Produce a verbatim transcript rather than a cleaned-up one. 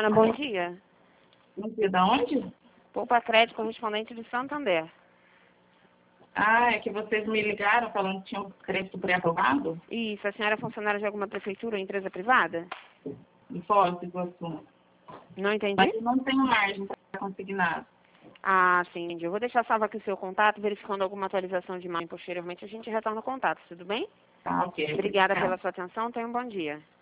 Juliana, bom dia. Bom dia, da onde? Poupa Crédito, correspondente de Santander. Ah, é que vocês me ligaram falando que tinha um crédito pré-aprovado? Isso, a senhora é funcionária de alguma prefeitura ou empresa privada? De Foz do Iguaçu. Não entendi? Mas não tenho margem para consignado. Ah, sim, entendi. Eu vou deixar salvo aqui o seu contato, verificando alguma atualização de imagem posteriormente, a gente retorna o contato, tudo bem? Tá, ok. Obrigada Tá. pela sua atenção, tenha um bom dia.